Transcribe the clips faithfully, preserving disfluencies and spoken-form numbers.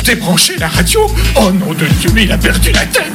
Débranchez la radio. Oh nom de Dieu, mais il a perdu la tête.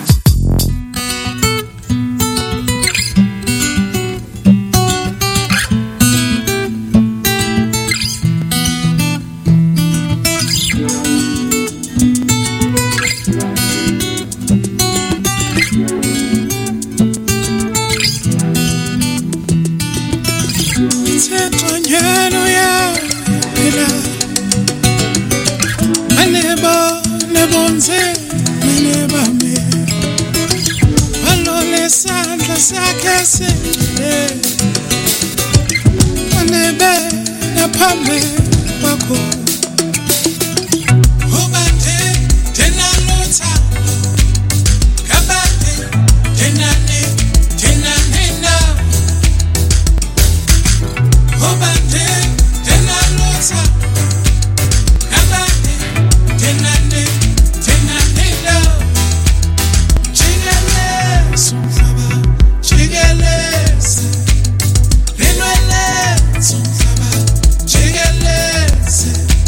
Jigeleze,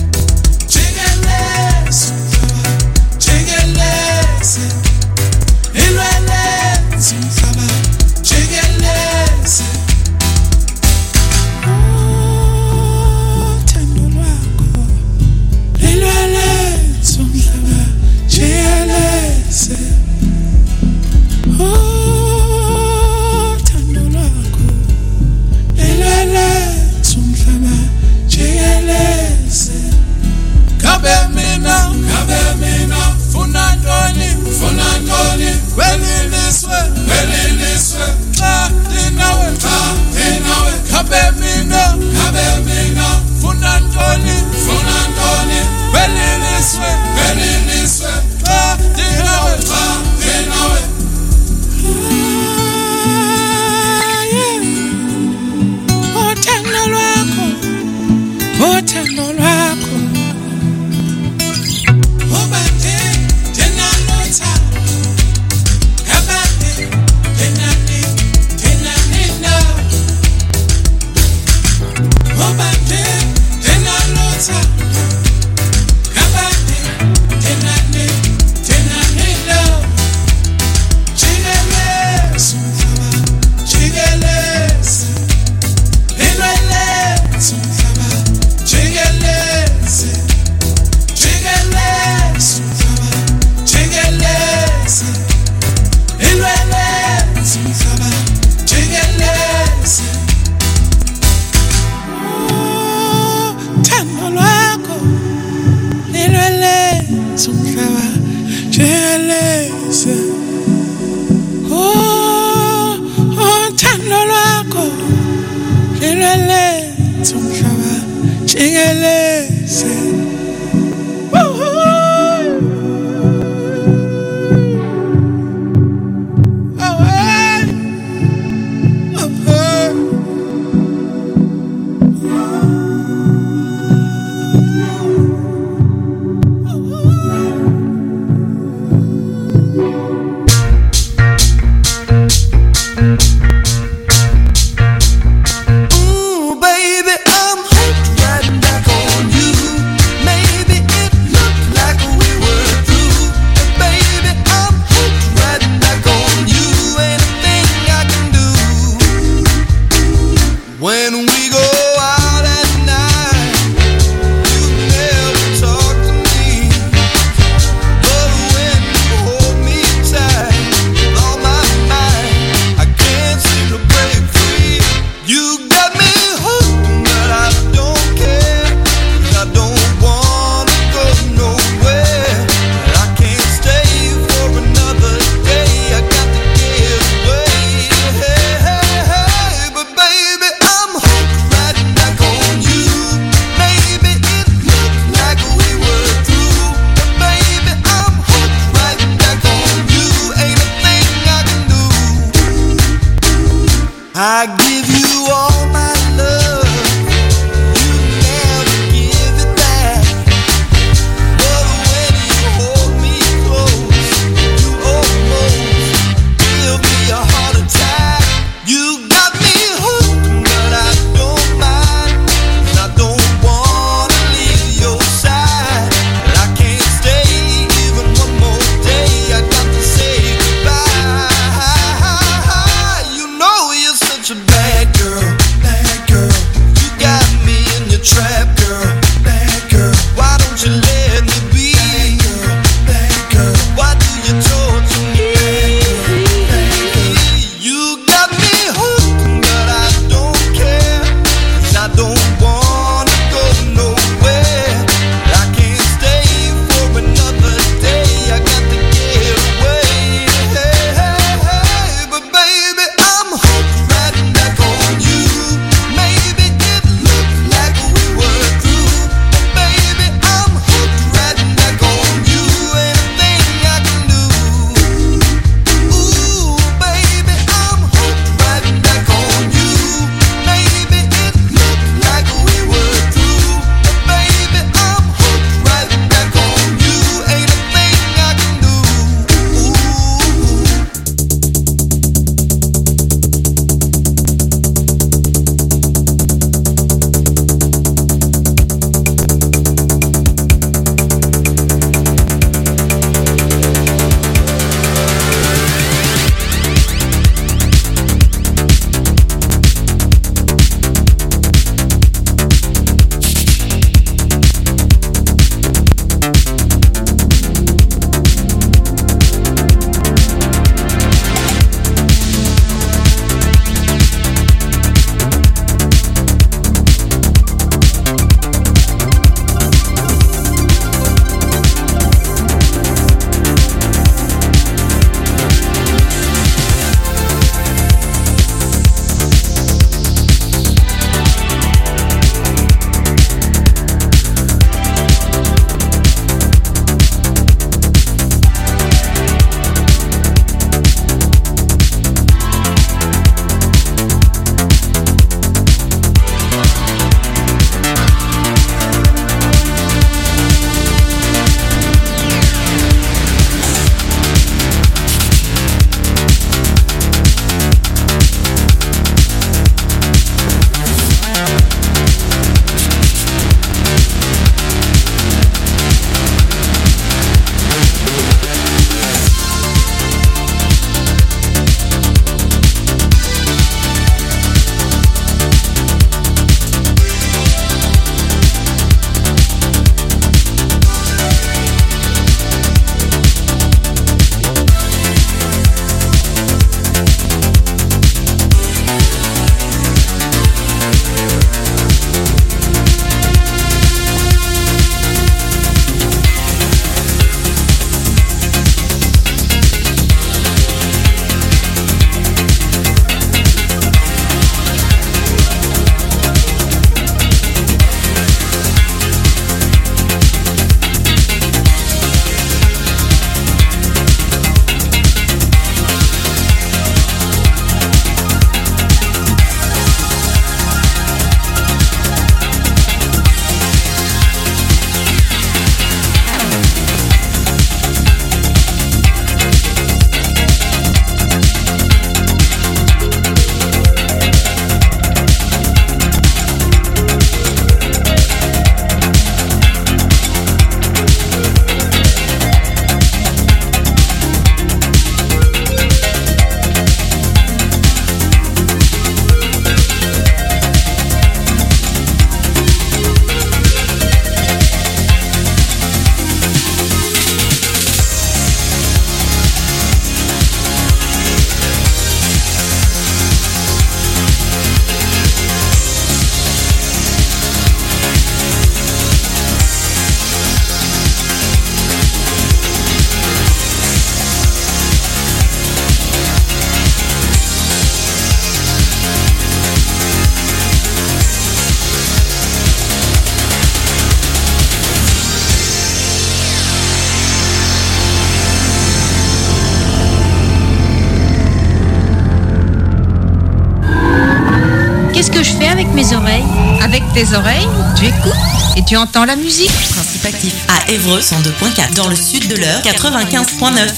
avec tes oreilles, tu écoutes et tu entends la musique. Principe actif à Évreux cent deux point quatre, dans le sud de l'Eure quatre-vingt-quinze point neuf.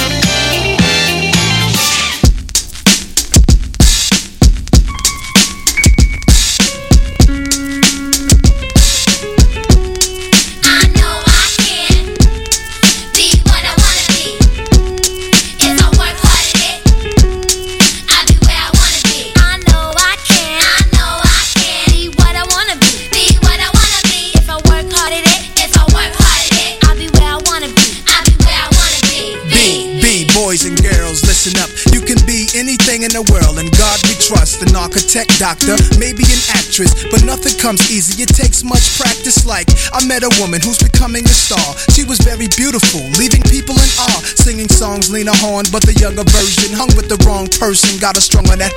In the world, and God we trust. An architect, doctor, maybe an actress, but nothing comes easy. It takes much practice. Like I met a woman who's becoming a star. She was very beautiful, leaving people in awe. Singing songs Lena Horne, but the younger version hung with the wrong person. Got her strung on that.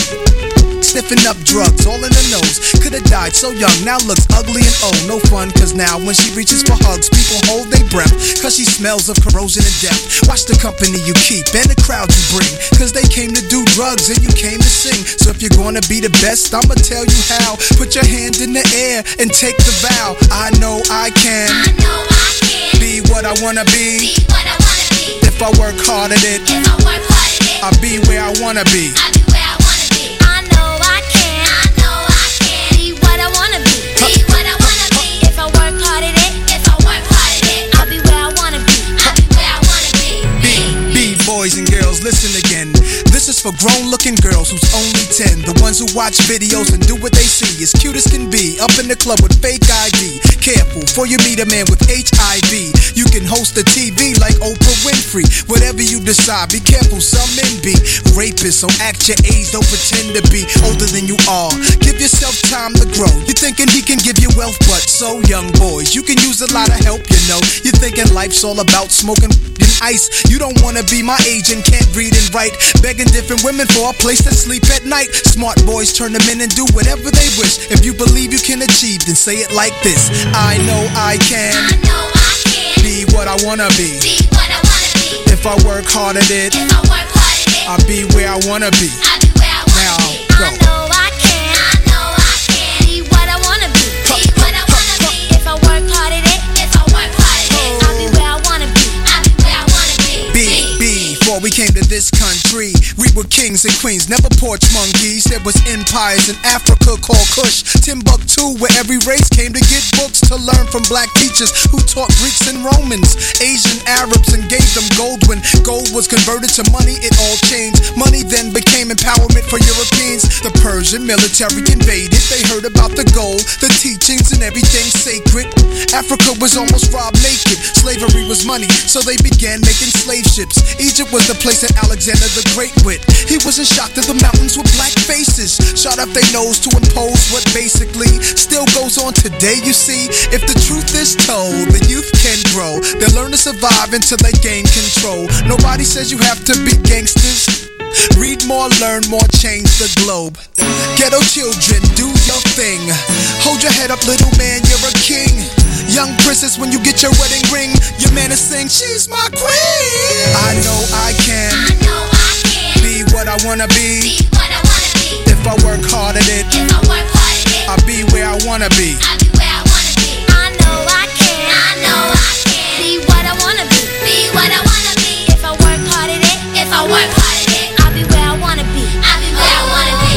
Sniffing up drugs, all in her nose. Could've died so young, now looks ugly and old. No fun, cause now when she reaches for hugs, people hold their breath, cause she smells of corrosion and death. Watch the company you keep and the crowd you bring, cause they came to do drugs and you came to sing. So if you're gonna be the best, I'ma tell you how. Put your hand in the air and take the vow. I know I can, I know I can be what I wanna be, be what I wanna be. If I work hard at it, if I work hard at it, I'll be where I wanna be. I'll be where I wanna be. I know I can, I know I can be what I wanna be, be what I wanna be. If I work hard at it, if I work hard at it, I'll be where I wanna be, I'll be where I wanna be. Be, be boys and girls, listen again. This is for grown-looking girls who's only ten. The ones who watch videos and do what they see. As cute as can be, up in the club with fake I D. Careful, for you meet a man with H I V. You can host a T V like Oprah Winfrey. Whatever you decide, be careful, some men be rapists. So act your age, don't pretend to be older than you are. Give yourself time to grow. You're thinking he can give you wealth, but so young boys, you can use a lot of help, you know. You're thinking life's all about smoking and ice. You don't wanna be my age and can't read and write, begging different women for a place to sleep at night. Smart boys turn them in and do whatever they wish. If you believe you can achieve, then say it like this: I know I can, I know I can be what I wanna be, be what I wanna be. If I work hard at it, if I work hard at it, I'll be where I wanna be. I'll be where I wanna Now, be. go. I know I can, I know I can be what I wanna be, be what I wanna be. If I work hard at it, if I work hard at it, I'll be where I wanna be, I'll be where I wanna be. Be, be, before we came to this country, we were kings and queens, never porch monkeys. There was empires in Africa called Kush, Timbuktu, where every race came to get books to learn from black teachers who taught Greeks and Romans, Asian Arabs, and gave them gold. When gold was converted to money, it all changed. Money then became empowerment for Europeans. The Persian military invaded, they heard about the gold, the teachings and everything sacred. Africa was almost robbed naked, slavery was money, so they began making slave ships. Egypt was the place that Alexander the Great went. He wasn't shocked that the mountains were black faces, shot up their nose to impose what basically still goes on today. You see, if the truth is told, the youth can grow. They'll learn to survive until they gain control. Nobody says you have to be gangsters. Read more, learn more, change the globe. Ghetto children, do your thing. Hold your head up, little man, you're a king. Young princess, when you get your wedding ring, your man is saying, she's my queen. I know I can, I know I can be what I wanna be, be what I wanna be. If I work hard at it, If I work hard at it, I'll be where I wanna be. I'll be where I wanna be. I know I can, I know I can be what I wanna be, be what I wanna be. If I work hard at it, if I work hard at it, I'll be where I wanna be, I'll be where I wanna be.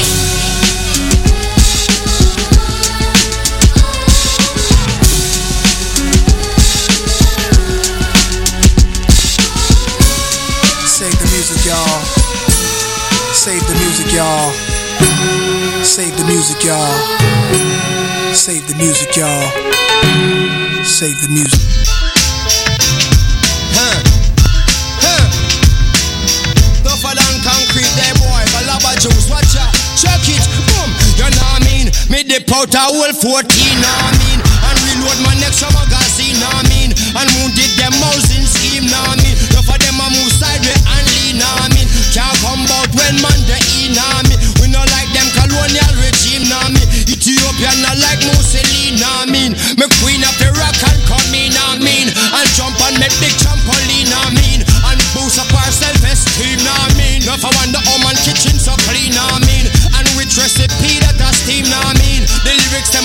Save the music, y'all. Save the music, y'all. Save the music, y'all. Save the music, y'all. Save the music. Huh. Huh. Tougher than concrete, there boy. Balaba juice, watch out. Check it, boom. You know what I mean? Me dip out a whole fourteen, know what I mean? And reload my next magazine, know what I mean? And moon did them housing scheme, know what I mean? Enough of them a move sideways and lean, know what I mean? Can't come out when man they in, know what I mean? We not like them colonial regime, know what I mean? Ethiopian not like Mussolini, know what I mean? Me queen of the rock and come in, know what I mean? And jump on me big trampoline, know what I mean? And boost up our self-esteem, know what I mean? Enough of wonder how man kitchen so clean, know what I mean? And rich recipe that I steam, know what I mean? The lyrics them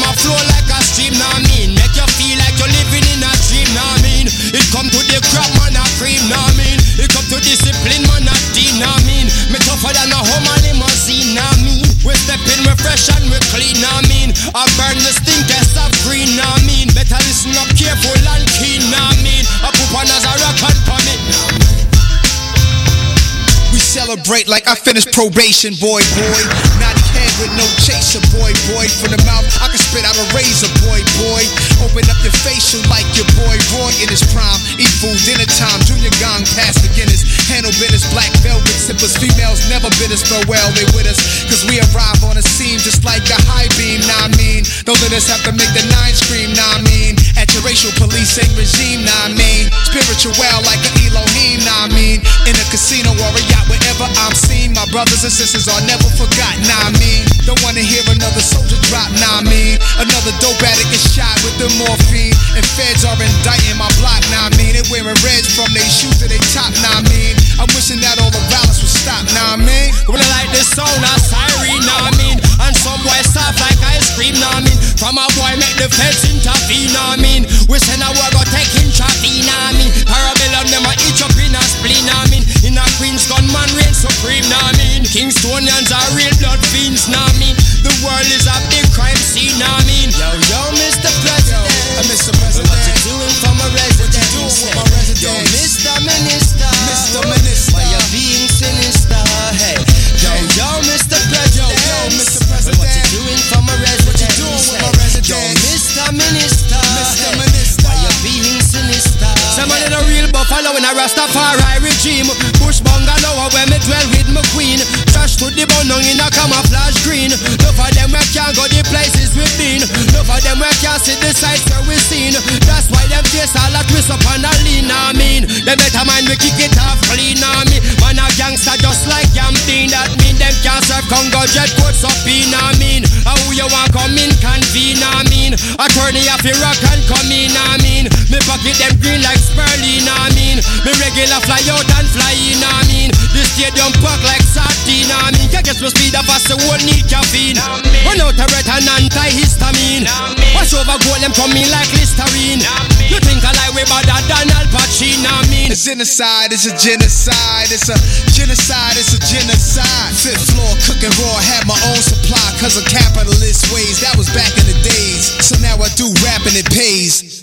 celebrate like I finished probation, boy, boy. Naughty head with no chaser, boy, boy. From the mouth, I can spit out a razor, boy, boy. Open up your facial like your boy Roy in his prime. Eat food, dinner time, junior gong, past the Guinness. Handle business, black velvet sippers. Females never bid us farewell, they with us. Cause we arrive on the scene just like a high beam, nah I mean. Don't let us have to make the nine scream, nah I mean. At your racial policing regime, nah I mean. Spiritual like an Elohim, nah I mean. In a casino or a yacht, wherever I'm seen. My brothers and sisters are never forgotten, nah I mean. Don't wanna hear another soldier drop, nah I mean. Another dope addict is shot with the morphine. And feds are indicting my block, nah I mean. They wearing reds from their shoes to their top, nah I mean. I'm wishing that all the violence would stop, nah I mean. When I like this sound, a siren, nah I mean. And some boy soft like ice cream, nah I mean. From a boy make the feds intervene, nah I mean. We send a war go take in traffic, nah I mean. Parabellum them a itch up in a spleen, nah I mean. In a Queen's gunman reign supreme, nah I mean. Kingstonians are real blood fiends, nah I mean. The world is a big crime scene, nah I mean. Yo, yo, Mister President, yo, Mister President, what you doing for my resident? What you doing with my resident? Yo, Mister Minister, Mister Minister, why you being sinister? Hey, yo, yo, Mister President, yo, yo, Mister President, what you doing for my resident? What you doing with my resident? Yo, Mister Minister, Mister hey, Minister, why you being sinister? Somebody the real buffalo in a Rastafari regime. Bush bungalow where me dwell with my queen. Trash to the bone in a camouflage green. None of them we can't go the places we've been. None of them we can't see the sights where we seen. That's why them face all that twist up and a lean, I mean. Them better mind we kick it off clean, I mean. Man a gangster just like Yamdeen. That mean them can't serve Congo jet coats up in, I mean. How you want come in convene, I mean. Attorney of Iraq and come in, I mean. Me pocket them green like Sperling, I mean. Me regular fly out and fly in, I mean. The stadium park like sardine, I mean. You get me speed up as the world need caffeine. Run out a red and antihistamine. Wash over gold them coming like Listerine. You think I like way better than Al Pacino, I mean. A genocide, it's a genocide. It's a genocide, it's a genocide. Fifth floor cooking raw, had my own supply. Cause of capitalist ways, that was back in the days. So now I do rap and it pays.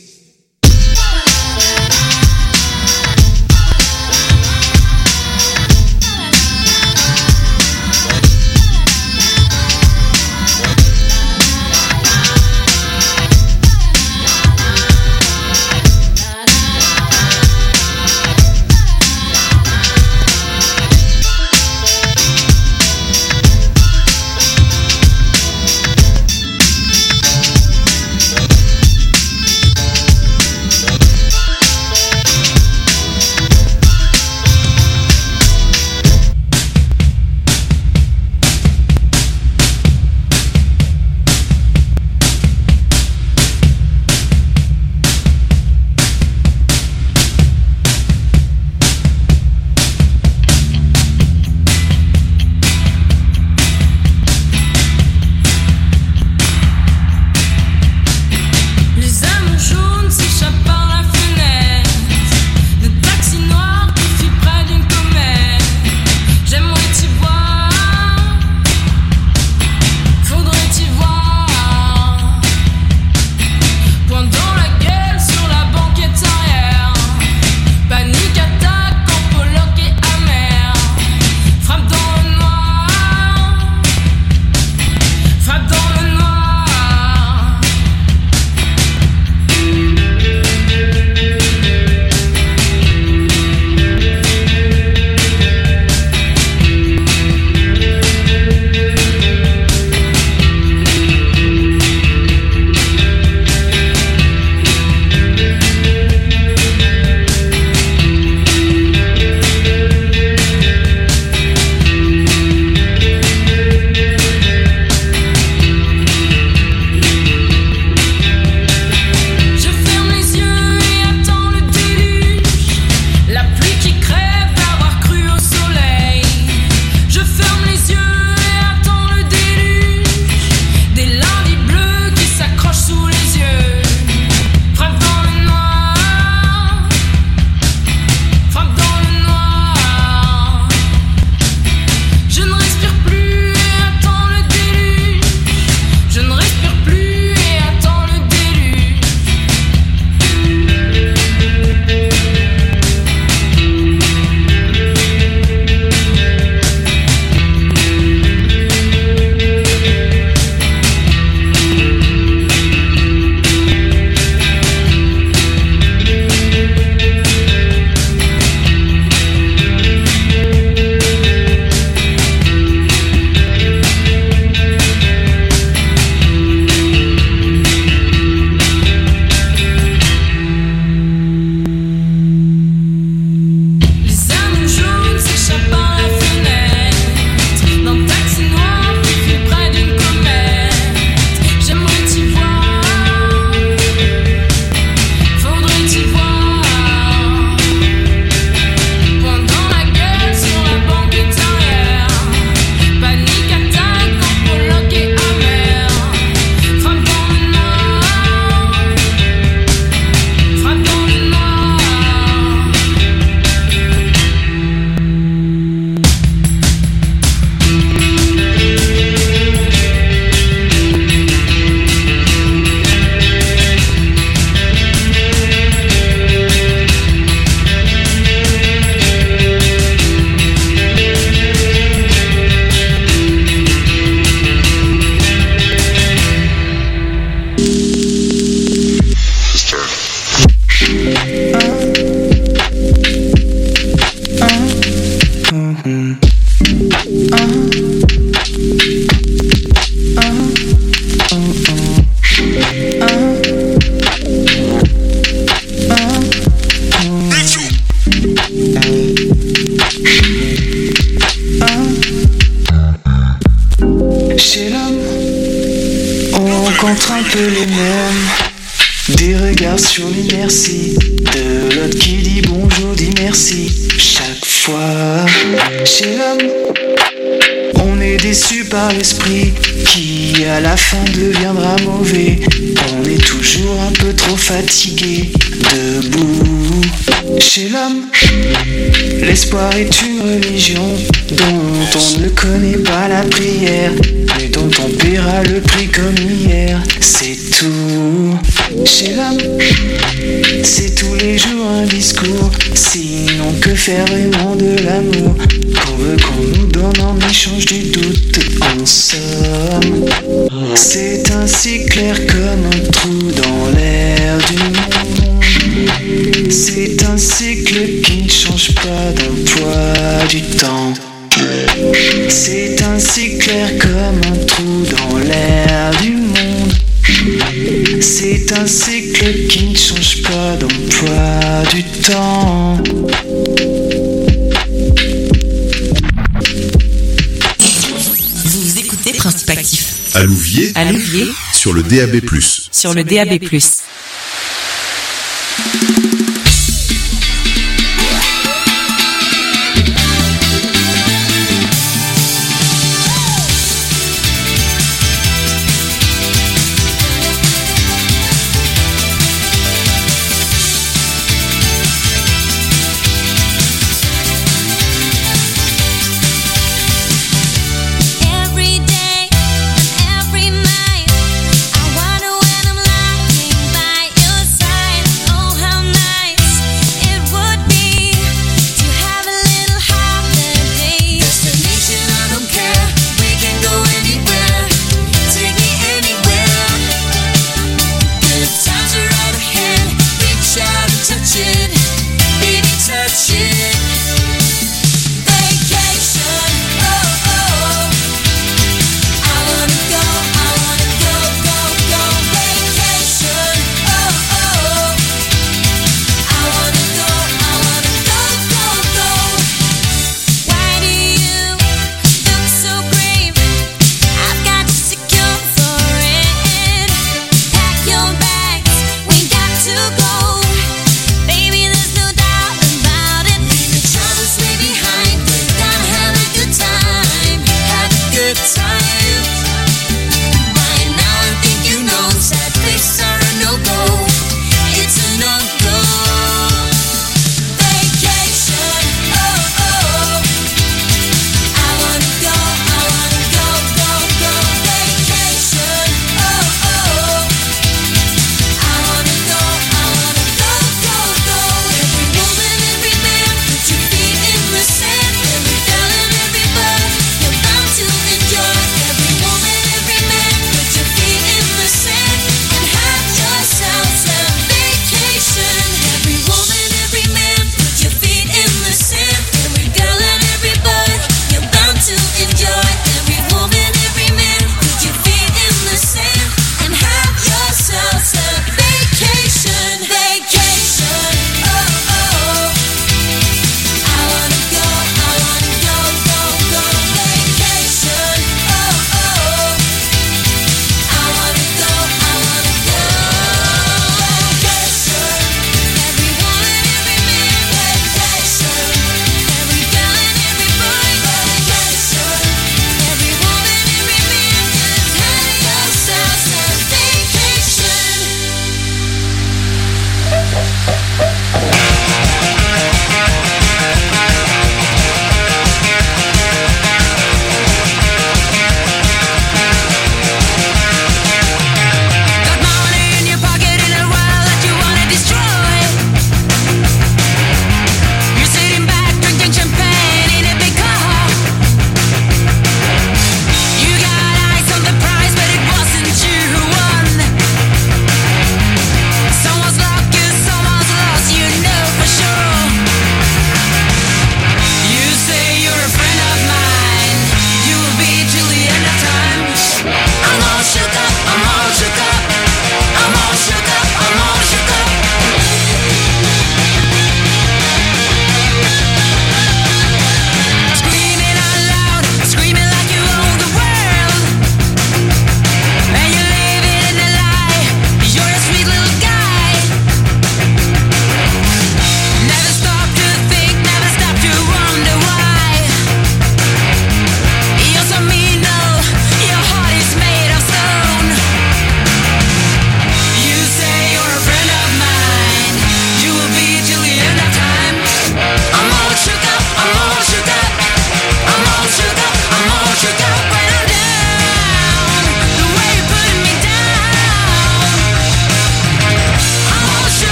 peu les mêmes. Des regards sur les merci, de l'autre qui dit bonjour, dit merci. Chaque fois, chez l'homme, on est déçu par l'esprit qui à la fin deviendra mauvais. On est toujours un peu trop fatigué, debout. Chez l'homme, l'espoir est une religion dont on ne connaît pas la prière, mais dont on paiera le prix comme hier. C'est tout. Chez l'homme, c'est tous les jours un discours. Sinon que faire vraiment de l'amour qu'on veut qu'on nous donne en échange du doute. En somme, c'est ainsi clair comme un trou dans l'air du monde. C'est un cycle qui ne change pas d'emploi du temps. C'est ainsi clair comme un trou dans l'air du monde. C'est un cycle qui ne change pas d'emploi du temps. Vous écoutez Principe Actif. À Louviers, À Louviers, sur le D A B plus. sur le D A B plus. Every day and every night, I wonder when I'm lying by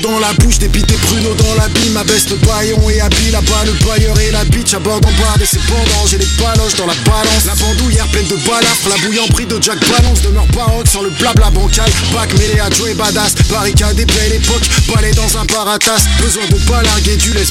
dans la bouche, dépité pruneau dans la bille. Ma veste baillon et habille, là-bas le bailleur et la bitch. À bord d'embarde et c'est pendant, j'ai les baloches dans la balance. La bandoulière pleine de balafres, la bouille en prix de Jack Balance. Demeure baroque sans le blabla bancal. Bac mêlé à Joey Badass, barricade et belle époque. Balai dans un paratas, besoin de pas larguer du laisse